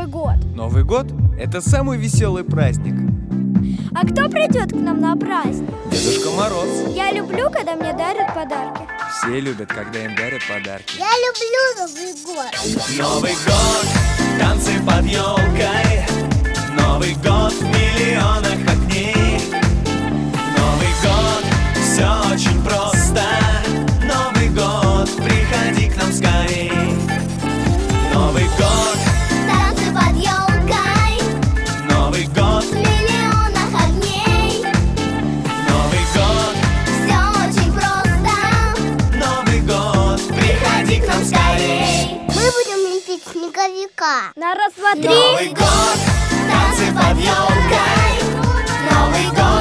год? Новый год – это самый веселый праздник. А кто придет к нам на праздник? Дедушка Мороз. Я люблю, когда мне дарят подарки. Все любят, когда им дарят подарки. Я люблю Новый год. Новый год, танцы под елкой. Новый год в миллионах огней. Новый год, все очень просто. Новый год, приходи к нам скорей. Новый год, Танцы под елкой. Новый год, В миллионах огней. Новый год, Все очень просто. Новый год, приходи к нам скорей. Мы будем лепить снеговика. На раз, два, три. Новый год, танцы под елкой. Новый год.